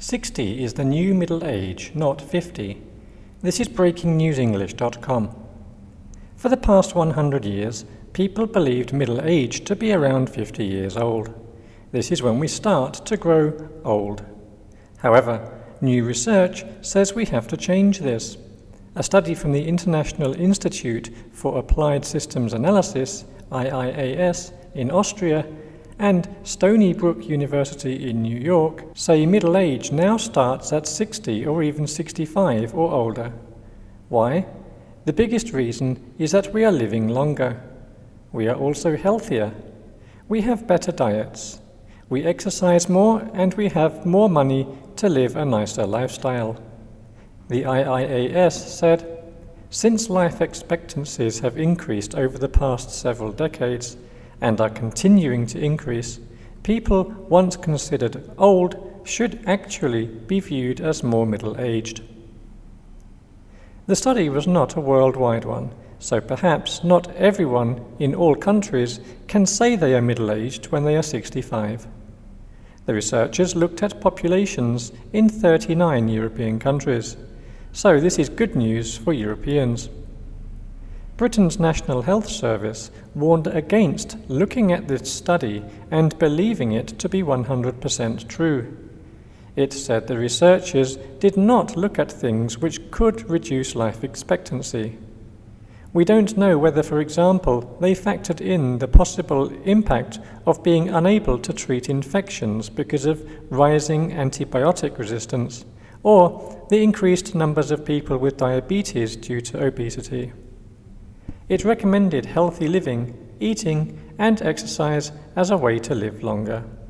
60 is the new middle age, not 50. This is breakingnewsenglish.com. For the past 100 years, people believed middle age to be around 50 years old. This is when we start to grow old. However, new research says we have to change this. A study from the International Institute for Applied Systems Analysis, IIAS, in Austria, and Stony Brook University in New York say middle age now starts at 60 or even 65 or older. Why? The biggest reason is that we are living longer. We are also healthier. We have better diets. We exercise more and we have more money to live a nicer lifestyle. The IIAS said, since life expectancies have increased over the past several decades and are continuing to increase, people once considered old should actually be viewed as more middle-aged. The study was not a worldwide one, so perhaps not everyone in all countries can say they are middle-aged when they are 65. The researchers looked at populations in 39 European countries, so this is good news for Europeans. Britain's National Health Service warned against looking at this study and believing it to be 100% true. It said the researchers did not look at things which could reduce life expectancy. We don't know whether, for example, they factored in the possible impact of being unable to treat infections because of rising antibiotic resistance, or the increased numbers of people with diabetes due to obesity. It recommended healthy living, eating, and exercise as a way to live longer.